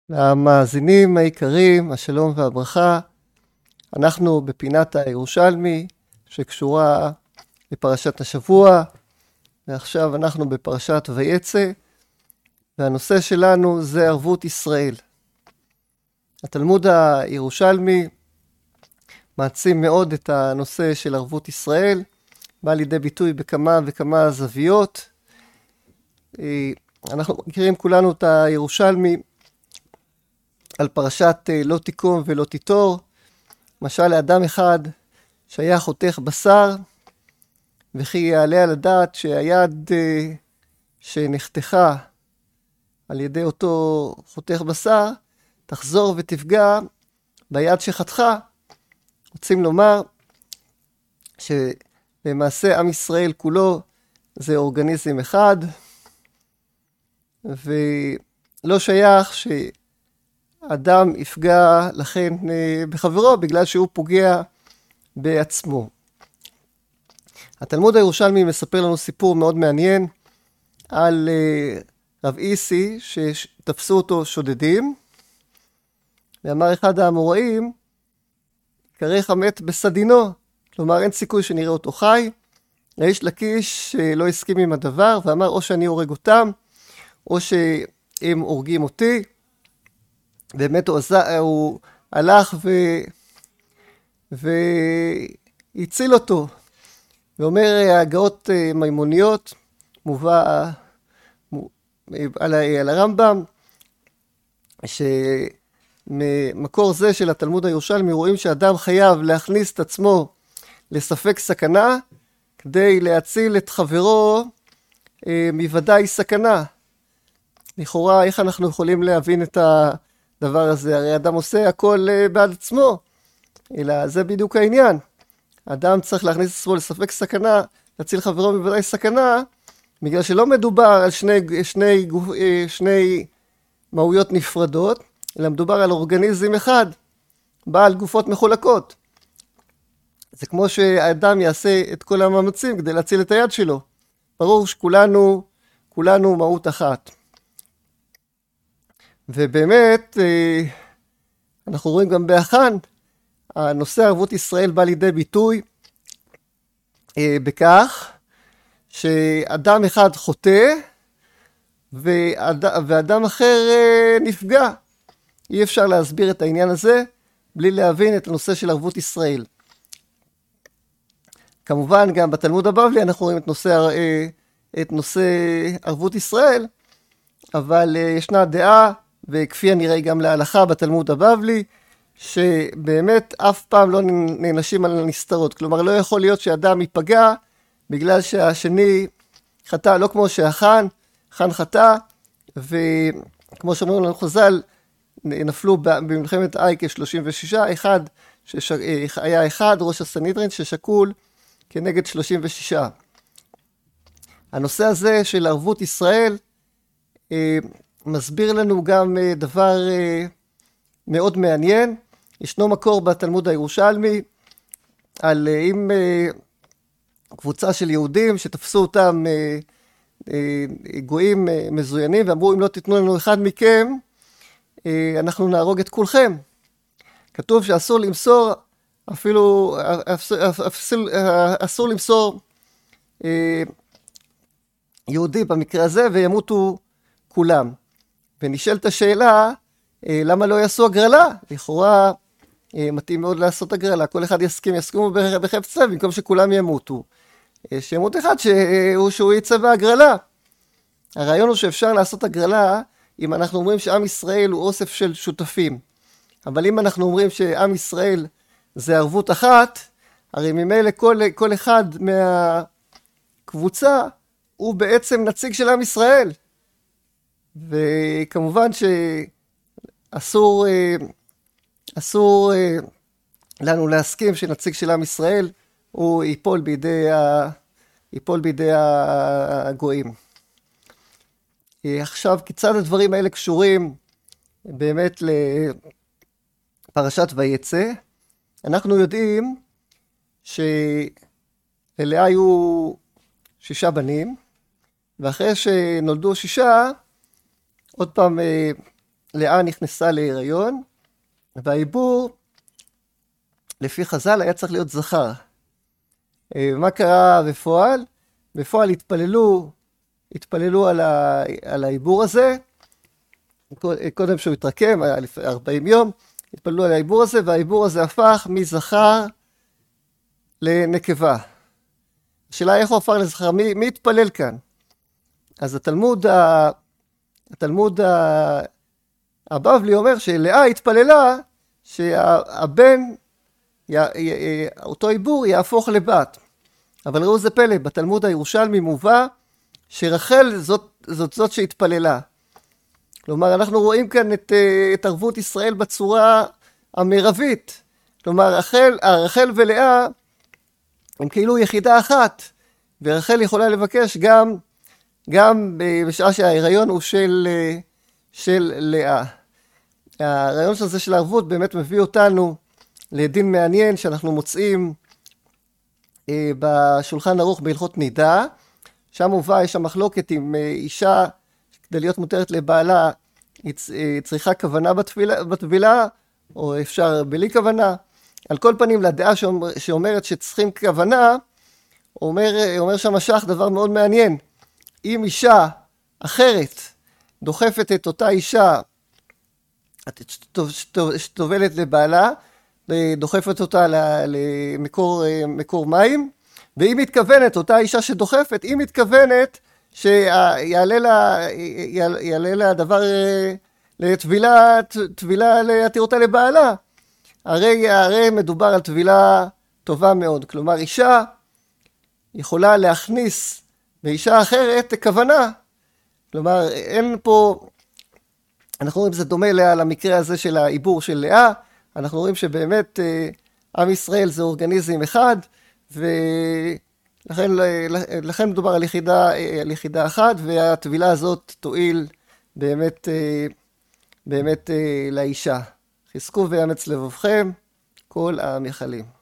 למאזינים היקרים, השלום והברכה. אנחנו בפינת הירושלמי שקשורה לפרשת השבוע, ועכשיו אנחנו בפרשת ויצא, והנושא שלנו זה ערבות ישראל. התלמוד הירושלמי מעצים מאוד את הנושא של ערבות ישראל, בא לידי ביטוי בכמה וכמה זוויות. אנחנו מכירים כולנו את הירושלמי על פרשת לא תיקום ולא תיטור, משל לאדם אחד שהיה חותך בשר, וכי יעלה על הדעת שהיד שנחתכה על ידי אותו חותך בשר, תחזור ותפגע ביד שחתכה. רוצים לומר שלמעשה עם ישראל כולו זה אורגניזם אחד, ולא שייך שאדם יפגע לכן בחברו בגלל שהוא פוגע בעצמו. התלמוד הירושלמי מספר לנו סיפור מאוד מעניין על רב איסי שתפסו אותו שודדים, ואמר אחד האמוראים, כרך המת בסדינו, כלומר אין סיכוי שנראה אותו חי. ריש לקיש לא הסכים עם הדבר ואמר או שאני הורג אותם או שהם הורגים אותי. באמת הוא הלך והציל אותו. ואומר ההגאות מימוניות, מובא על הרמב"ם, שממקור זה של התלמוד הירושלמי רואים שאדם חייב להכניס את עצמו לספק סכנה, כדי להציל את חברו מוודאי סכנה. לכאורה, איך אנחנו יכולים להבין את הדבר הזה? הרי אדם עושה הכל בעד עצמו, אלא זה בדיוק העניין. אדם צריך להכניס את עצמו לספק סכנה, להציל חברו מוודאי סכנה, בגלל שלא מדובר על שני מהויות נפרדות, אלא מדובר על אורגניזם אחד, בעל גופות מחולקות. זה כמו שהאדם יעשה את כל המאמצים כדי להציל את היד שלו. ברור שכולנו מהות אחת. ובאמת, אנחנו רואים גם באחן, הנושא ערבות ישראל בא לידי ביטוי בכך שאדם אחד חוטא ואדם אחר נפגע. אי אפשר להסביר את העניין הזה בלי להבין את הנושא של ערבות ישראל. כמובן גם בתלמוד הבבלי אנחנו רואים את נושא ערבות ישראל, אבל ישנה דעה, וכפי הנראה גם להלכה בתלמוד הבבלי, שבאמת אף פעם לא נענשים על הנסתרות. כלומר לא יכול להיות שאדם ייפגע בגלל שהשני חטא, לא כמו שהחן חטא, וכמו שאומרים לנו חז"ל, נפלו במלחמת איי כ-36, היה אחד ראש הסנהדרין ששקול כנגד 36. הנושא הזה של ערבות ישראל מסביר לנו גם דבר מאוד מעניין. ישנו מקור בתלמוד הירושלמי על אם קבוצה של יהודים שתפסו אותם גויים מזוינים ואמרו אם לא תיתנו לנו אחד מכם אנחנו נהרוג את כולכם. כתוב שאסור למסור אפילו אסור למסור יהודי במקרה הזה וימותו כולם. ונשאלת השאלה למה לא יעשו הגרלה? לכאורה מתאים מאוד לעשות הגרלה, כל אחד יסכימו בחפץ לב במקום שכולם ימותו. שימות אחד שהוא יצא בהגרלה. הרעיון הוא שאפשר לעשות הגרלה אם אנחנו אומרים שעם ישראל הוא אוסף של שותפים. אבל אם אנחנו אומרים שעם ישראל זה ערבות אחת, הרי ממילא כל אחד מהקבוצה הוא בעצם נציג של עם ישראל. וכמובן שאסור לנו להסכים שנציג של עם ישראל הוא ייפול בידי הגויים. עכשיו, כיצד הדברים האלה קשורים באמת לפרשת ויצא? אנחנו יודעים שלאה היו 6 בנים, ואחרי שנולדו 6, עוד פעם לאה נכנסה להיריון, והעיבור, לפי חז"ל, היה צריך להיות זכר. מה קרה בפועל? בפועל התפללו על העיבור הזה, קודם שהוא התרקם, היה 40 יום, התפללו על העיבור הזה, והעיבור הזה הפך מזכר לנקבה. השאלה איך הוא הפך לזכר, מי התפלל כאן? אז התלמוד הבבלי אומר שלאה התפללה שהבן, אותו עיבור יהפוך לבת. אבל ראו זה פלא, בתלמוד הירושלמי מובא שרחל זאת שהתפללה. כלומר, אנחנו רואים כאן את ערבות ישראל בצורה המרבית. כלומר, רחל ולאה הם כאילו יחידה אחת, ורחל יכולה לבקש גם בשעה שההיריון הוא של לאה. הרעיון הזה של הערבות באמת מביא אותנו לדין מעניין שאנחנו מוצאים בשולחן ערוך בהלכות נידה. שם מובא, יש שם מחלוקת עם אישה, כדי להיות מותרת לבעלה, היא צריכה כוונה בטבילה, או אפשר בלי כוונה. על כל פנים, לדעה שאומרת שצריכים כוונה, אומר שם השח דבר מאוד מעניין. אם אישה אחרת דוחפת את אותה אישה שטובלת לבעלה, דוחפת אותה למקור מים, והיא מתכוונת, אותה אישה שדוחפת, היא מתכוונת שיעלה לה דבר לטבילה להתיר אותה לבעלה. הרי מדובר על טבילה טובה מאוד. כלומר, אישה יכולה להכניס באישה אחרת כוונה. כלומר, אין פה, אנחנו רואים זה דומה למקרה הזה של העיבור של לאה. אנחנו רואים שבאמת עם ישראל זה אורגניזם אחד, ולכן מדובר על יחידה אחת, והטבילה הזאת תועיל באמת לאישה. חזקו ואמץ לבבכם כל העם יחלים.